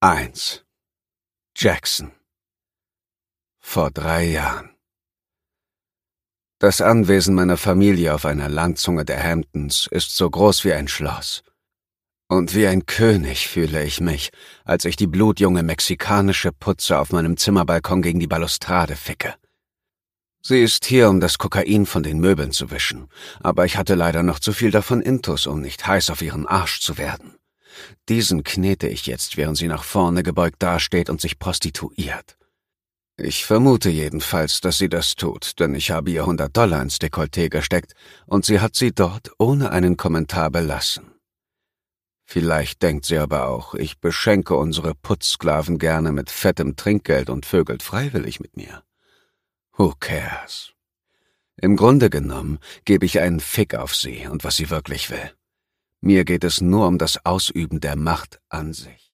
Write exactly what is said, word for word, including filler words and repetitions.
Eins. Jackson. Vor drei Jahren. Das Anwesen meiner Familie auf einer Landzunge der Hamptons ist so groß wie ein Schloss. Und wie ein König fühle ich mich, als ich die blutjunge mexikanische Putze auf meinem Zimmerbalkon gegen die Balustrade ficke. Sie ist hier, um das Kokain von den Möbeln zu wischen, aber ich hatte leider noch zu viel davon intus, um nicht heiß auf ihren Arsch zu werden. Diesen knete ich jetzt, während sie nach vorne gebeugt dasteht und sich prostituiert. Ich vermute jedenfalls, dass sie das tut, denn ich habe ihr hundert Dollar ins Dekolleté gesteckt und sie hat sie dort ohne einen Kommentar belassen. Vielleicht denkt sie aber auch, ich beschenke unsere Putzsklaven gerne mit fettem Trinkgeld und vögelt freiwillig mit mir. Who cares? Im Grunde genommen gebe ich einen Fick auf sie und was sie wirklich will. Mir geht es nur um das Ausüben der Macht an sich.